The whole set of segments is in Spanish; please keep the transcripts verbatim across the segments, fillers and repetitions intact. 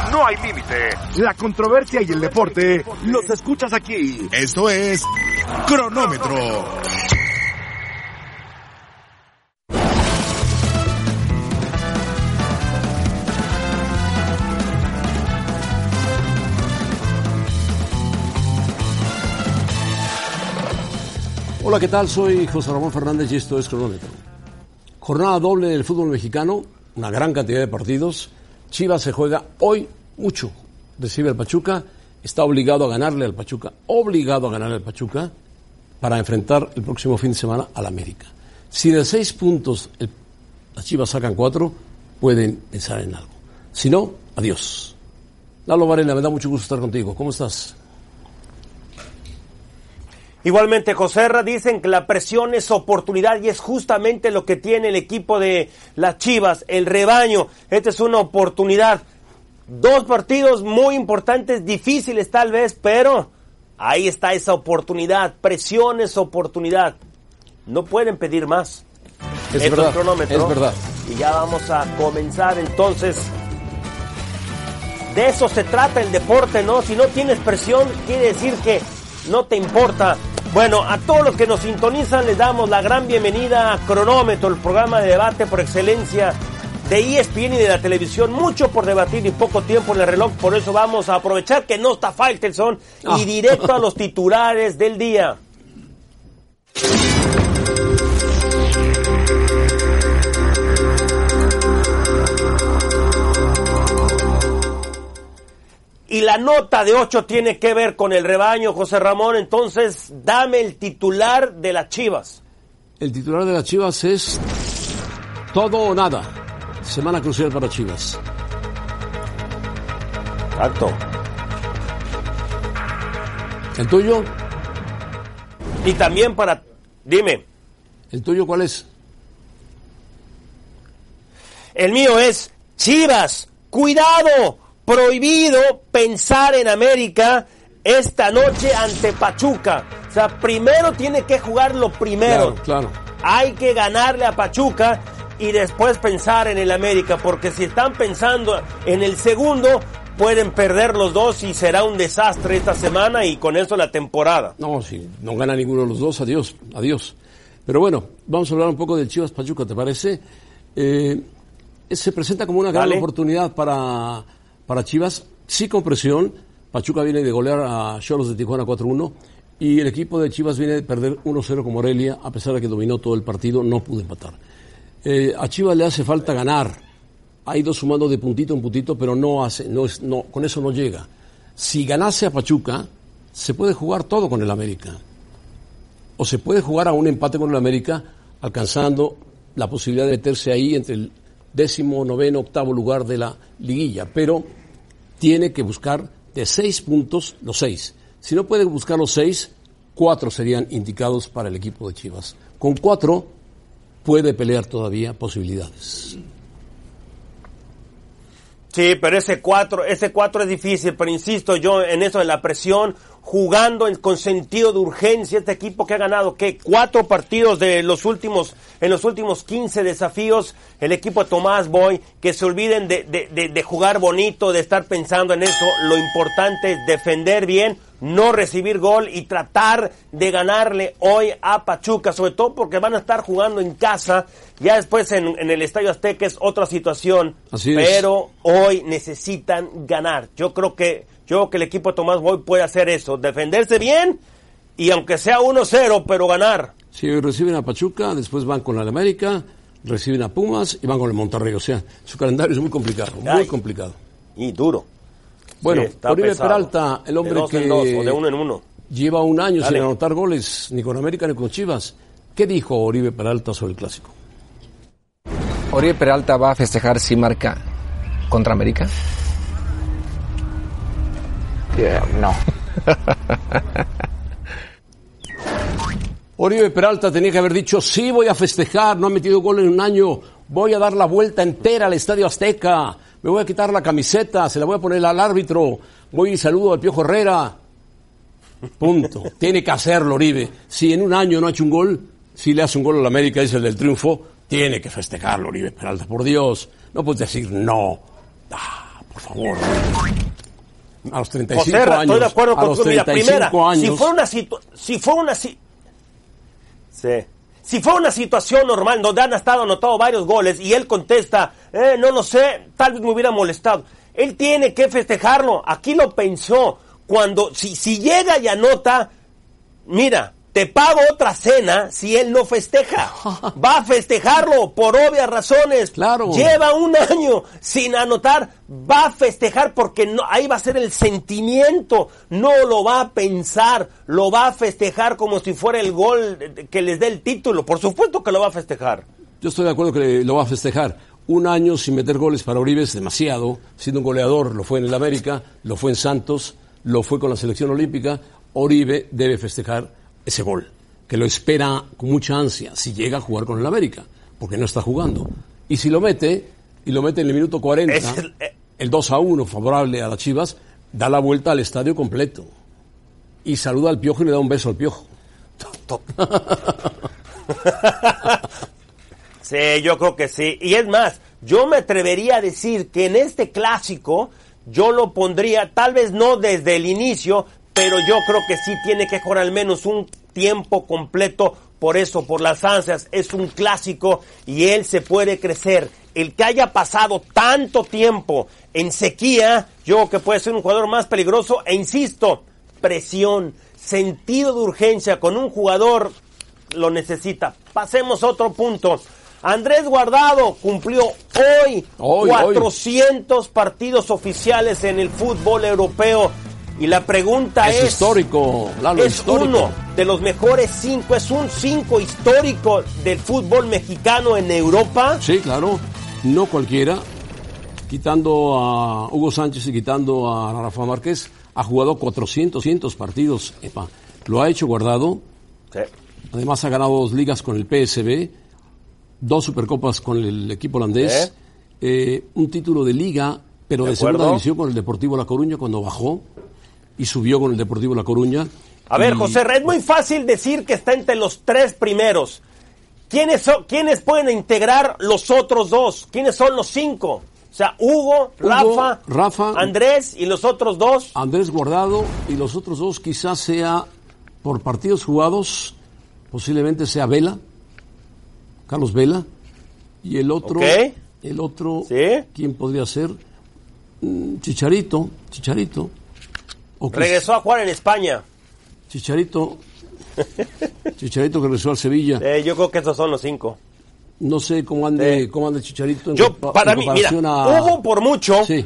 no hay límite. La controversia y el deporte los escuchas aquí. Esto es Cronómetro. Hola, ¿qué tal? Soy José Ramón Fernández y esto es Cronómetro. Jornada doble del fútbol mexicano, una gran cantidad de partidos. Chivas se juega hoy mucho. Recibe al Pachuca, está obligado a ganarle al Pachuca, obligado a ganarle al Pachuca para enfrentar el próximo fin de semana al América. Si de seis puntos el, las Chivas sacan cuatro, pueden pensar en algo. Si no, adiós. Lalo Varela, me da mucho gusto estar contigo. ¿Cómo estás? Igualmente, Joserra, dicen que la presión es oportunidad y es justamente lo que tiene el equipo de las Chivas, el rebaño. Esta es una oportunidad. Dos partidos muy importantes, difíciles tal vez, pero ahí está esa oportunidad. Presión es oportunidad. No pueden pedir más. Es Esto verdad, es cronómetro. es verdad. Y ya vamos a comenzar entonces. De eso se trata el deporte, ¿no? Si no tienes presión, quiere decir que no te importa. Bueno, a todos los que nos sintonizan les damos la gran bienvenida a Cronómetro, el programa de debate por excelencia de E S P N y de la televisión. Mucho por debatir y poco tiempo en el reloj, por eso vamos a aprovechar que no está Faitelson y directo a los titulares del día. Y la nota de ocho tiene que ver con el rebaño, José Ramón. Entonces, dame el titular de las Chivas. El titular de las Chivas es todo o nada. Semana crucial para Chivas. Exacto. ¿El tuyo? Y también para... Dime. ¿El tuyo cuál es? El mío es Chivas. ¡Cuidado! Prohibido pensar en América esta noche ante Pachuca. O sea, primero tiene que jugar lo primero. Claro, claro. Hay que ganarle a Pachuca y después pensar en el América, porque si están pensando en el segundo, pueden perder los dos y será un desastre esta semana y con eso la temporada. No, si no gana ninguno de los dos, adiós, adiós. Pero bueno, vamos a hablar un poco del Chivas Pachuca, ¿te parece? Eh, se presenta como una gran Dale. oportunidad para... Para Chivas, sí con presión. Pachuca viene de golear a Xolos de Tijuana cuatro uno y el equipo de Chivas viene de perder uno cero con Morelia, a pesar de que dominó todo el partido, no pudo empatar. Eh, a Chivas le hace falta ganar. Ha ido sumando de puntito en puntito, pero no hace, no es, no, con eso no llega. Si ganase a Pachuca, se puede jugar todo con el América. O se puede jugar a un empate con el América, alcanzando la posibilidad de meterse ahí entre el décimo, noveno, octavo lugar de la liguilla, pero tiene que buscar de seis puntos los seis. Si no puede buscar los seis, cuatro serían indicados para el equipo de Chivas. Con cuatro puede pelear todavía posibilidades. Sí, pero ese cuatro, ese cuatro es difícil, pero insisto yo en eso de la presión, jugando en, con sentido de urgencia, este equipo que ha ganado, ¿qué? Cuatro partidos de los últimos, en los últimos quince desafíos, el equipo de Tomás Boy, que se olviden de, de, de, de jugar bonito, de estar pensando en eso, lo importante es defender bien, no recibir gol y tratar de ganarle hoy a Pachuca, sobre todo porque van a estar jugando en casa, ya después en, en el Estadio Azteca es otra situación, Así es. Pero hoy necesitan ganar. Yo creo que yo creo que el equipo de Tomás Boy puede hacer eso, defenderse bien y aunque sea uno cero, pero ganar. Si sí, reciben a Pachuca, después van con el América, reciben a Pumas y van con el Monterrey, o sea, su calendario es muy complicado, muy Ay, complicado. Y duro. Bueno, Sí, Oribe pesado. Peralta, el hombre de dos que en dos, o de uno en uno. lleva un año Dale. sin anotar goles, ni con América ni con Chivas. ¿Qué dijo Oribe Peralta sobre el Clásico? ¿Oribe Peralta va a festejar si marca contra América? Yeah, no. Oribe Peralta tenía que haber dicho, sí, voy a festejar, no ha metido gol en un año, voy a dar la vuelta entera al Estadio Azteca, me voy a quitar la camiseta, se la voy a poner al árbitro, voy y saludo al Piojo Herrera. Punto. Tiene que hacerlo, Oribe. Si en un año no ha hecho un gol, si le hace un gol al América, es el del triunfo, tiene que festejarlo, Oribe Peralta, por Dios. No puedes decir no. Ah, por favor. A los treinta y cinco José, años. estoy de acuerdo a con los tú. Mira, treinta y cinco primera, años. si fue una situ- si fue una si- sí. Si fue una situación normal donde han estado anotado varios goles y él contesta, eh, no lo sé, tal vez me hubiera molestado. Él tiene que festejarlo. Aquí lo pensó. Cuando, si, si llega y anota, mira, te pago otra cena si él no festeja. Va a festejarlo por obvias razones. Claro. Lleva un año sin anotar. Va a festejar porque no, ahí va a ser el sentimiento. No lo va a pensar. Lo va a festejar como si fuera el gol que les dé el título. Por supuesto que lo va a festejar. Yo estoy de acuerdo que lo va a festejar. Un año sin meter goles para Oribe es demasiado. Siendo un goleador, lo fue en el América, lo fue en Santos, lo fue con la selección olímpica. Oribe debe festejar ese gol, que lo espera con mucha ansia si llega a jugar con el América, porque no está jugando. Y si lo mete, y lo mete en el minuto cuarenta, Es el, eh. el dos a uno favorable a las Chivas, da la vuelta al estadio completo. Y saluda al Piojo y le da un beso al Piojo. Sí, yo creo que sí. Y es más, yo me atrevería a decir que en este clásico yo lo pondría, tal vez no desde el inicio, pero yo creo que sí tiene que jugar al menos un tiempo completo, por eso, por las ansias. Es un clásico y él se puede crecer. El que haya pasado tanto tiempo en sequía, yo creo que puede ser un jugador más peligroso. E insisto, presión, sentido de urgencia con un jugador lo necesita. Pasemos a otro punto. Andrés Guardado cumplió hoy, hoy cuatrocientos hoy. partidos oficiales en el fútbol europeo. Y la pregunta es... Es histórico, Lalo, es histórico. uno de los mejores cinco, es un cinco histórico del fútbol mexicano en Europa. Sí, claro, no cualquiera. Quitando a Hugo Sánchez y quitando a Rafa Márquez, ha jugado cuatrocientos partidos. Epa, lo ha hecho Guardado. Sí. Además ha ganado dos ligas con el P S V, dos supercopas con el equipo holandés, ¿Eh? Eh, un título de liga, pero de, de segunda división con el Deportivo La Coruña cuando bajó y subió con el Deportivo La Coruña. A ver, y... José, es muy fácil decir que está entre los tres primeros. ¿Quiénes son, quiénes pueden integrar los otros dos? ¿Quiénes son los cinco? O sea, Hugo, Hugo Rafa, Rafa, Andrés y los otros dos. Andrés Guardado y los otros dos quizás sea por partidos jugados, posiblemente sea Vela, Carlos Vela, y el otro, okay. el otro, ¿Sí? ¿quién podría ser? Chicharito, Chicharito. O regresó a jugar en España. Chicharito, Chicharito que regresó al Sevilla. Eh, yo creo que esos son los cinco. No sé cómo ande, eh. cómo ande Chicharito. En yo, compa- para en mí, mira, a... Hugo por mucho. Sí.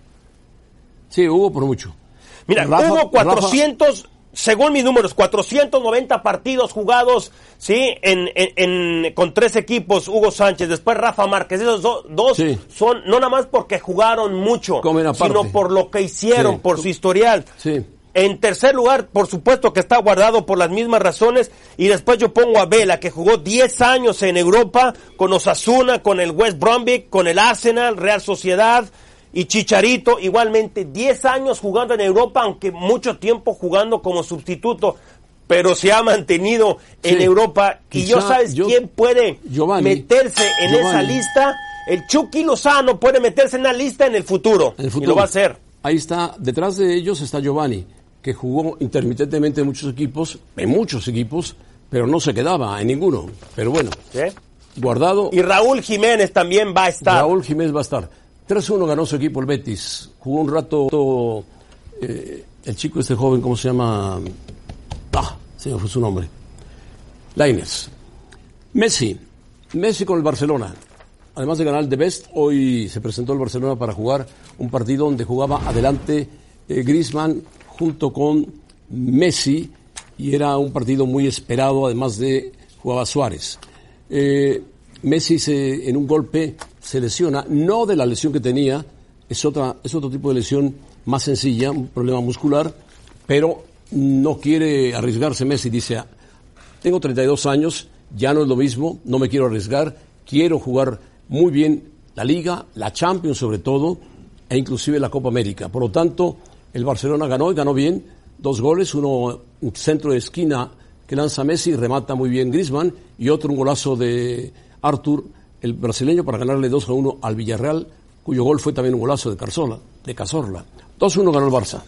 Sí, Hugo por mucho. Mira, Rafa, Hugo cuatrocientos, Rafa... según mis números, cuatrocientos noventa partidos jugados, sí, en, en, en con tres equipos, Hugo Sánchez, después Rafa Márquez. Esos do, dos sí. son, no nada más porque jugaron mucho, sino por lo que hicieron, sí. por su historial. Sí. En tercer lugar, por supuesto que está Guardado por las mismas razones, y después yo pongo a Vela, que jugó diez años en Europa, con Osasuna, con el West Bromwich, con el Arsenal, Real Sociedad, y Chicharito, igualmente diez años jugando en Europa, aunque mucho tiempo jugando como sustituto, pero se ha mantenido sí. en Europa. Quizá, y yo sabes yo, quién puede Giovanni, Giovanni. meterse en esa lista, el Chucky Lozano puede meterse en la lista en el futuro, en el futuro. Y lo va a hacer. Ahí está, detrás de ellos está Giovanni, que jugó intermitentemente en muchos equipos, en muchos equipos, pero no se quedaba en ninguno. Pero bueno, ¿sí? Guardado. Y Raúl Jiménez también va a estar. Raúl Jiménez va a estar. tres uno ganó su equipo el Betis. Jugó un rato eh, el chico este joven, ¿cómo se llama? Ah, se me fue su nombre. Lainez. Messi. Messi con el Barcelona. Además de ganar el The Best, hoy se presentó el Barcelona para jugar un partido donde jugaba adelante eh, Griezmann junto con Messi, y era un partido muy esperado, además de jugaba Suárez. Eh, Messi se, en un golpe se lesiona, no de la lesión que tenía, es otra, es otro tipo de lesión más sencilla, un problema muscular, pero no quiere arriesgarse. Messi dice, tengo treinta y dos años, ya no es lo mismo, no me quiero arriesgar, quiero jugar muy bien la Liga, la Champions sobre todo, e inclusive la Copa América. Por lo tanto, el Barcelona ganó y ganó bien, dos goles, uno un centro de esquina que lanza Messi, remata muy bien Griezmann, y otro un golazo de Artur, el brasileño, para ganarle dos a uno al Villarreal, cuyo gol fue también un golazo de Carzola. de Cazorla. dos uno ganó el Barça.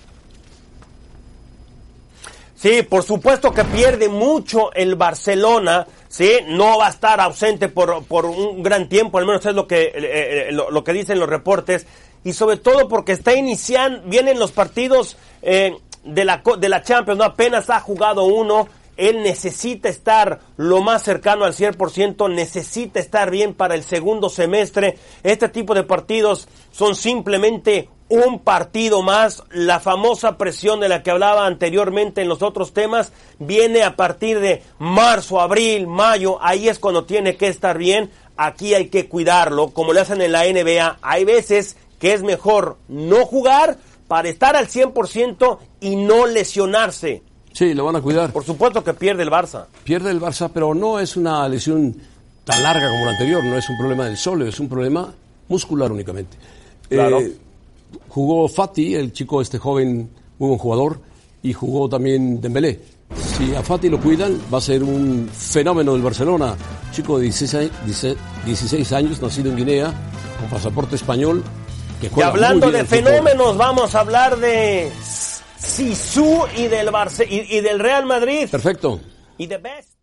Sí, por supuesto que pierde mucho el Barcelona, sí, no va a estar ausente por, por un gran tiempo, al menos es lo que, eh, lo, lo que dicen los reportes, y sobre todo porque está iniciando, vienen los partidos eh, de la de la Champions, no apenas ha jugado uno, él necesita estar lo más cercano al cien por ciento, necesita estar bien para el segundo semestre. Este tipo de partidos son simplemente un partido más. La famosa presión de la que hablaba anteriormente en los otros temas viene a partir de marzo, abril, mayo, ahí es cuando tiene que estar bien. Aquí hay que cuidarlo, como le hacen en la N B A. Hay veces que es mejor no jugar para estar al cien por ciento y no lesionarse. Sí, lo van a cuidar. Por supuesto que pierde el Barça. Pierde el Barça, pero no es una lesión tan larga como la anterior, no es un problema del sóleo, es un problema muscular únicamente. Claro. Eh, jugó Fati, el chico este joven, muy buen jugador, y jugó también Dembélé. Si a Fati lo cuidan, va a ser un fenómeno del Barcelona. Chico de dieciséis años, nacido en Guinea, con pasaporte español. Que y hablando de fenómenos, vamos a hablar de Zizou y del Barce y, y del Real Madrid. Perfecto. Y de Best.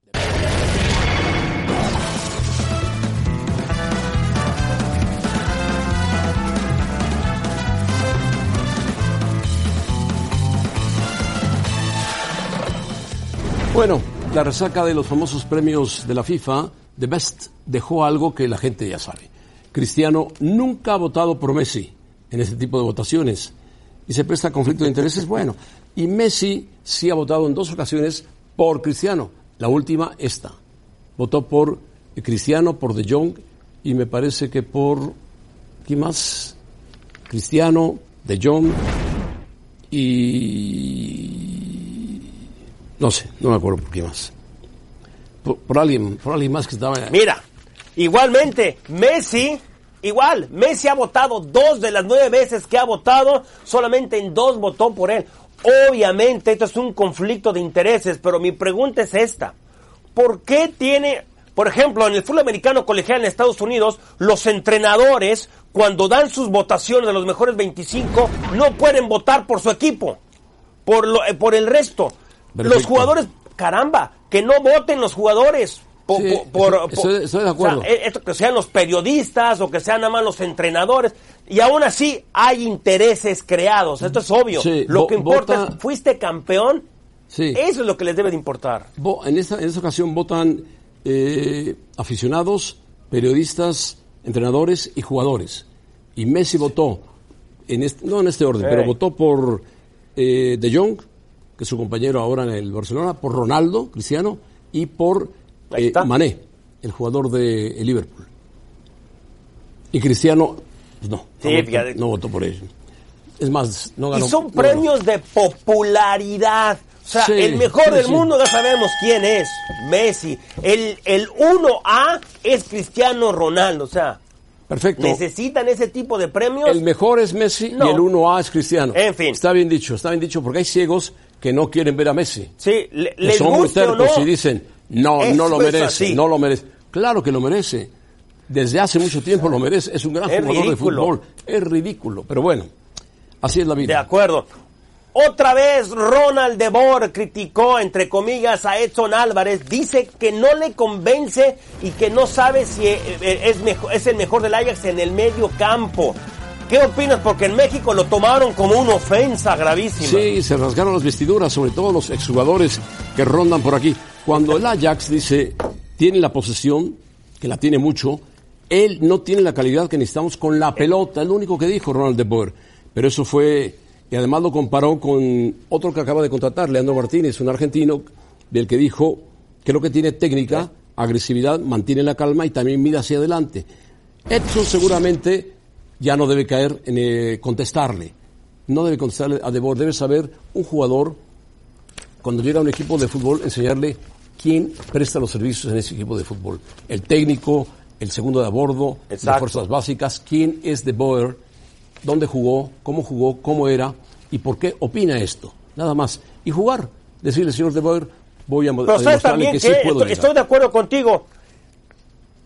Bueno, la resaca de los famosos premios de la FIFA, The Best, dejó algo que la gente ya sabe. Cristiano nunca ha votado por Messi en este tipo de votaciones y se presta a conflicto de intereses. Bueno, y Messi sí ha votado en dos ocasiones por Cristiano. La última, esta. Votó por Cristiano, por De Jong y me parece que por... ¿Quién más? Cristiano, De Jong y... No sé, no me acuerdo por quién más. Por, por alguien, por alguien más que estaba... Mira, igualmente, Messi... Igual, Messi ha votado dos de las nueve veces que ha votado, solamente en dos votó por él. Obviamente esto es un conflicto de intereses, pero mi pregunta es esta. ¿Por qué tiene, por ejemplo, en el fútbol americano colegial en Estados Unidos, los entrenadores, cuando dan sus votaciones de los mejores veinticinco, no pueden votar por su equipo, por, lo, eh, por el resto? Perfecto. Los jugadores, caramba, que no voten los jugadores. Por, sí, por, estoy, por, estoy de acuerdo. O sea, esto, que sean los periodistas o que sean nada más los entrenadores, y aún así hay intereses creados, esto es obvio. Sí, lo vo, que importa vota, es, ¿fuiste campeón? Sí. Eso es lo que les debe de importar. Vo, en, esta, en esta ocasión votan eh, aficionados, periodistas, entrenadores y jugadores. Y Messi votó, en este, no en este orden, hey. pero votó por eh, De Jong, que es su compañero ahora en el Barcelona, por Ronaldo, Cristiano, y por... Eh, Mané, el jugador de el Liverpool. Y Cristiano, pues no, sí, no, votó, no votó por ello. Es más, no ganó. Y son no premios ganó. de popularidad. O sea, sí, el mejor sí, del sí. mundo ya sabemos quién es, Messi. El, el uno A es Cristiano Ronaldo, o sea. Perfecto. ¿Necesitan ese tipo de premios? El mejor es Messi no. y el uno A es Cristiano. En fin. Está bien dicho, está bien dicho, porque hay ciegos que no quieren ver a Messi. Sí, le, que les son muy tercos no, y dicen, no, Eso no lo merece, así. no lo merece. Claro que lo merece. Desde hace mucho tiempo lo merece. Es un gran es jugador ridículo. de fútbol. Es ridículo, pero bueno, así es la vida. De acuerdo. Otra vez Ronald de Boer criticó, entre comillas, a Edson Álvarez. Dice que no le convence y que no sabe si es, mejor, es el mejor del Ajax en el medio campo. ¿Qué opinas? Porque en México lo tomaron como una ofensa gravísima. Sí, se rasgaron las vestiduras, sobre todo los exjugadores que rondan por aquí. Cuando el Ajax dice, tiene la posesión, que la tiene mucho, él no tiene la calidad que necesitamos con la pelota, es lo único que dijo Ronald de Boer. Pero eso fue, y además lo comparó con otro que acaba de contratar, Leandro Martínez, un argentino, del que dijo que lo que tiene técnica, agresividad, mantiene la calma y también mira hacia adelante. Edson seguramente ya no debe caer en eh, contestarle. No debe contestarle a De Boer, debe saber un jugador, cuando llega a un equipo de fútbol, enseñarle quién presta los servicios en ese equipo de fútbol. El técnico, el segundo de a bordo, Exacto. las fuerzas básicas, quién es De Boer, dónde jugó, cómo jugó, cómo era y por qué opina esto. Nada más. Y jugar. Decirle, señor De Boer, voy a, Pero a demostrarle también que, que sí puedo estoy, estoy de acuerdo contigo.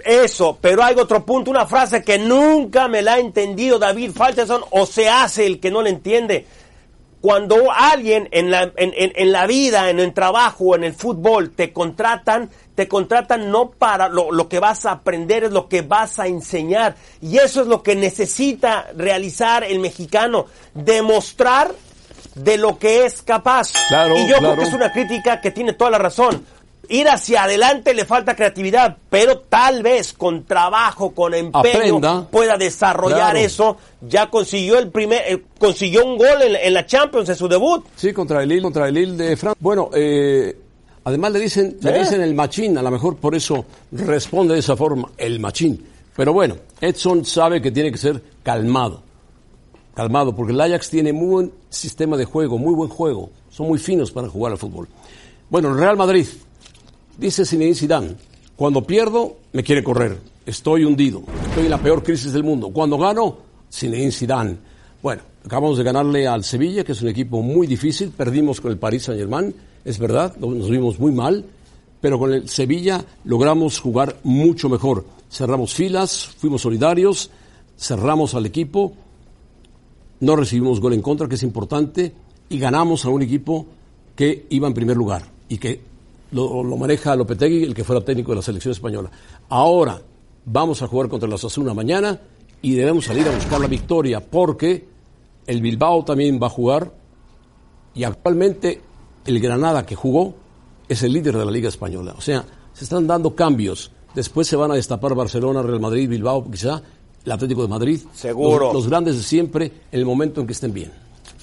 Eso, pero hay otro punto, una frase que nunca me la ha entendido David Faitelson, o se hace el que no la entiende. Cuando alguien en la, en, en, en la vida, en el trabajo, en el fútbol, te contratan, te contratan no para lo, lo que vas a aprender, es lo que vas a enseñar. Y eso es lo que necesita realizar el mexicano, demostrar de lo que es capaz. Claro, y yo claro. creo que es una crítica que tiene toda la razón. Ir hacia adelante le falta creatividad, pero tal vez con trabajo, con empeño, Aprenda. pueda desarrollar Claro. eso. Ya consiguió el primer, eh, consiguió un gol en, en la Champions en su debut. Sí, contra el Lille, contra el Lille de Francia. Bueno, eh, además le dicen, le ¿Eh? dicen el machín, a lo mejor por eso responde de esa forma, el machín. Pero bueno, Edson sabe que tiene que ser calmado, calmado, porque el Ajax tiene muy buen sistema de juego, muy buen juego, son muy finos para jugar al fútbol. Bueno, el Real Madrid, dice Zinedine Zidane, cuando pierdo me quiere correr, estoy hundido, estoy en la peor crisis del mundo. Cuando gano, Zinedine Zidane. Bueno, acabamos de ganarle al Sevilla, que es un equipo muy difícil, perdimos con el Paris Saint-Germain, es verdad, nos vimos muy mal, pero con el Sevilla logramos jugar mucho mejor. Cerramos filas, fuimos solidarios, cerramos al equipo, no recibimos gol en contra, que es importante, y ganamos a un equipo que iba en primer lugar y que lo, lo maneja Lopetegui, el que fuera técnico de la selección española. Ahora vamos a jugar contra la Osasuna mañana y debemos salir a buscar la victoria, porque el Bilbao también va a jugar y actualmente el Granada, que jugó, es el líder de la Liga Española. O sea, se están dando cambios. Después se van a destapar Barcelona, Real Madrid, Bilbao, quizá el Atlético de Madrid. Seguro. Los, los grandes de siempre, en el momento en que estén bien.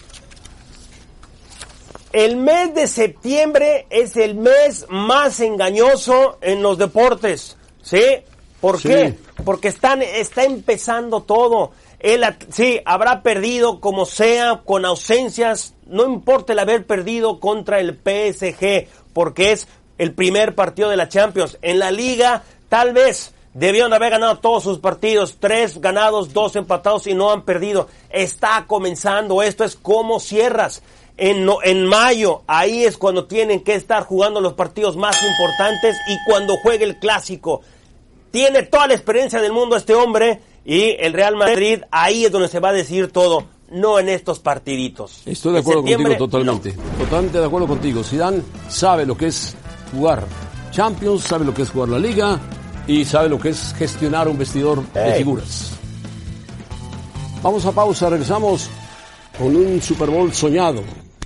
El mes de septiembre es el mes más engañoso en los deportes, ¿sí? ¿Por Sí. qué? Porque están, está empezando todo. Él, sí, habrá perdido como sea, con ausencias, no importa el haber perdido contra el P S G, porque es el primer partido de la Champions. En la Liga, tal vez debieron haber ganado todos sus partidos, tres ganados, dos empatados y no han perdido. Está comenzando, esto es cómo cierras. En, no, en mayo, ahí es cuando tienen que estar jugando los partidos más importantes y cuando juegue el clásico. Tiene toda la experiencia del mundo este hombre y el Real Madrid, ahí es donde se va a decir todo, no en estos partiditos. Estoy de En acuerdo contigo septiembre, totalmente. no. Totalmente de acuerdo contigo. Zidane sabe lo que es jugar Champions, sabe lo que es jugar la Liga y sabe lo que es gestionar un vestidor de Hey. figuras. Vamos a pausa, regresamos con un Super Bowl soñado.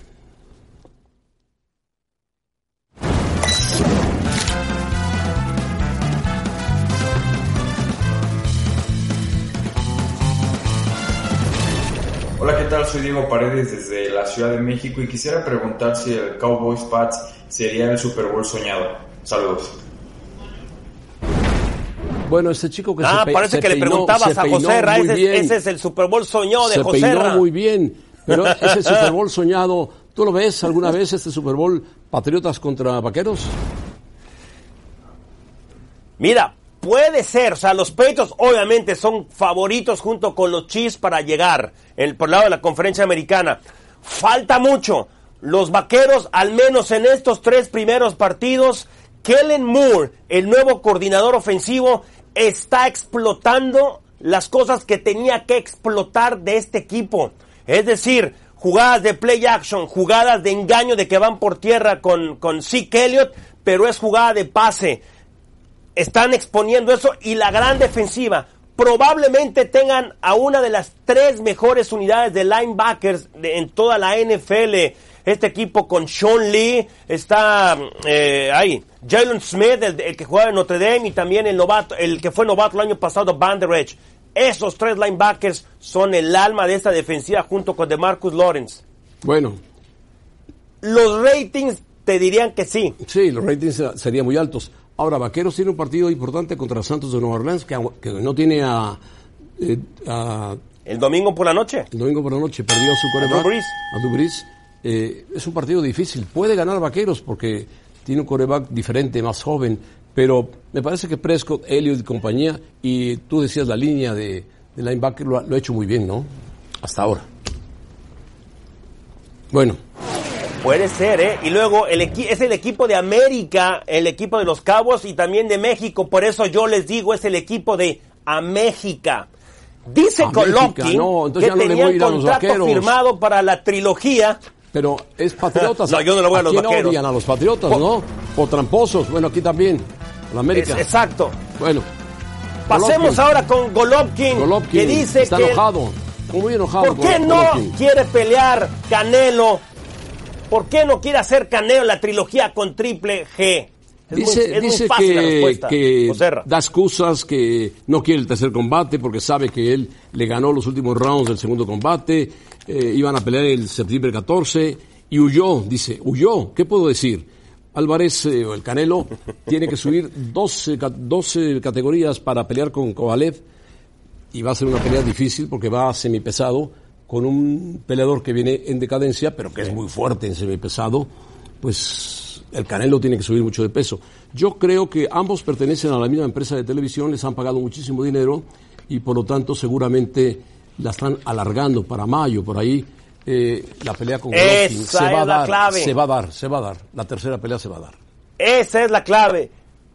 Hola, ¿qué tal? Soy Diego Paredes desde la Ciudad de México y quisiera preguntar si el Cowboys Pats sería el Super Bowl soñado. Saludos. Bueno, este chico que Ah, se pe- parece se que le peinó- preguntabas se a peinó José Ra, muy ese, bien. ese es el Super Bowl soñado de Se José peinó Ra. muy bien, pero ese Super Bowl soñado, ¿tú lo ves alguna vez este Super Bowl Patriotas contra Vaqueros? Mira, puede ser, o sea, los Patriots obviamente son favoritos junto con los Chiefs para llegar el, por el lado de la conferencia americana. Falta mucho. Los Vaqueros, al menos en estos tres primeros partidos, Kellen Moore, el nuevo coordinador ofensivo, está explotando las cosas que tenía que explotar de este equipo. Es decir, jugadas de play action, jugadas de engaño de que van por tierra con, con Zeke Elliott, pero es jugada de pase. Están exponiendo eso y la gran defensiva. Probablemente tengan a una de las tres mejores unidades de linebackers de, en toda la N F L. Este equipo con Sean Lee, está eh, ahí, Jalen Smith, el, el que jugaba en Notre Dame, y también el novato, el que fue novato el año pasado, Van Der Esch. Esos tres linebackers son el alma de esta defensiva junto con DeMarcus Lawrence. Bueno, Los ratings te dirían que sí. sí, los ratings serían muy altos. Ahora, Vaqueros tiene un partido importante contra Santos de Nueva Orleans, que, que no tiene a, eh, a... El domingo por la noche. El domingo por la noche perdió a su coreback, Drew Brees. a Drew Brees. Eh, es un partido difícil. Puede ganar Vaqueros porque tiene un coreback diferente, más joven, pero me parece que Prescott, Elliott y compañía, y tú decías la línea de, de linebacker, lo ha, lo ha hecho muy bien, ¿no? Hasta ahora. Bueno, Puede ser, ¿eh? Y luego el equi- es el equipo de América, el equipo de los Cabos y también de México. Por eso yo les digo, es el equipo de Améxica. Dice Golovkin no, que ya no tenía un a contrato firmado para la trilogía. Pero es Patriotas. No, yo no le voy a los Aquí no vaqueros. odian a los Patriotas, Por- ¿no? O tramposos. Bueno, aquí también. La América. Es- exacto. Bueno. Pasemos Golovkin. ahora con Golovkin, Golovkin que dice está que... enojado. Muy enojado. ¿Por qué con no Golovkin. quiere pelear Canelo? ¿Por qué no quiere hacer Canelo la trilogía con Triple G? Es Dice, muy, es muy dice fácil la que, respuesta, que Joserra. da excusas, que no quiere el tercer combate porque sabe que él le ganó los últimos rounds del segundo combate, eh, iban a pelear el septiembre catorce y huyó, dice, huyó. ¿Qué puedo decir? Álvarez eh, o el Canelo tiene que subir doce, doce categorías para pelear con Kovalev y va a ser una pelea difícil porque va a semipesado con un peleador que viene en decadencia, pero que es muy fuerte en semipesado, pues el Canelo tiene que subir mucho de peso. Yo creo que ambos pertenecen a la misma empresa de televisión, les han pagado muchísimo dinero y por lo tanto seguramente la están alargando para mayo, por ahí. Eh, la pelea con Golovkin se va a dar, clave. se va a dar, se va a dar. La tercera pelea se va a dar. Esa es la clave.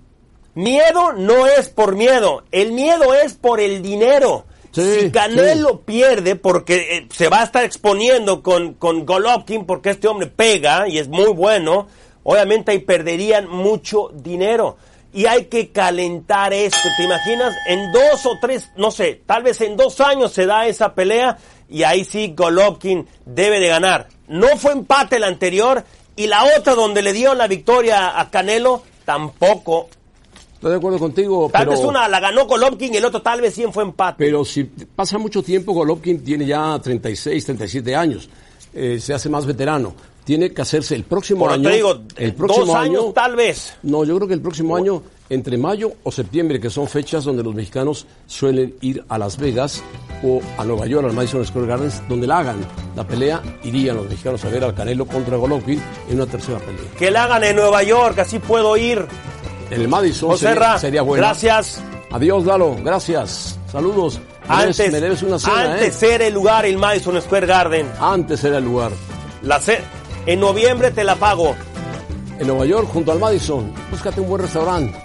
Miedo no es por miedo, el miedo es por el dinero. Sí, si Canelo sí. pierde, porque eh, se va a estar exponiendo con, con Golovkin, porque este hombre pega y es muy bueno, obviamente ahí perderían mucho dinero. Y hay que calentar esto, ¿te imaginas? En dos o tres, no sé, tal vez en dos años se da esa pelea y ahí sí Golovkin debe de ganar. No fue empate la anterior y la otra donde le dio la victoria a Canelo, tampoco. Estoy de acuerdo contigo, Tal pero, vez una la ganó Golovkin y el otro tal vez sí fue empate. pero si pasa mucho tiempo, Golovkin tiene ya treinta y seis, treinta y siete años, eh, se hace más veterano. Tiene que hacerse el próximo Por año. te digo, el próximo dos años año, tal vez. No, yo creo que el próximo año, entre mayo o septiembre, que son fechas donde los mexicanos suelen ir a Las Vegas o a Nueva York, al Madison Square Garden, donde la hagan la pelea, irían los mexicanos a ver al Canelo contra Golovkin en una tercera pelea. Que la hagan en Nueva York, así puedo ir. En el Madison Joserra, sería, sería bueno. gracias. Adiós, Lalo, gracias. Saludos. Me debes- Antes, me debes una cena, antes ¿eh? era el lugar el Madison Square Garden. Antes era el lugar. La ce- en noviembre te la pago. En Nueva York, junto al Madison. Búscate un buen restaurante.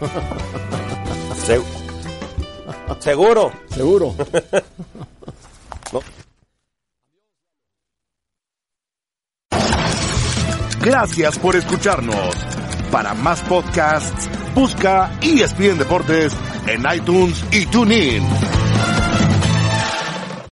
Se- Seguro. Seguro. Gracias por escucharnos. Para más podcasts, busca E S P N Deportes en iTunes y TuneIn.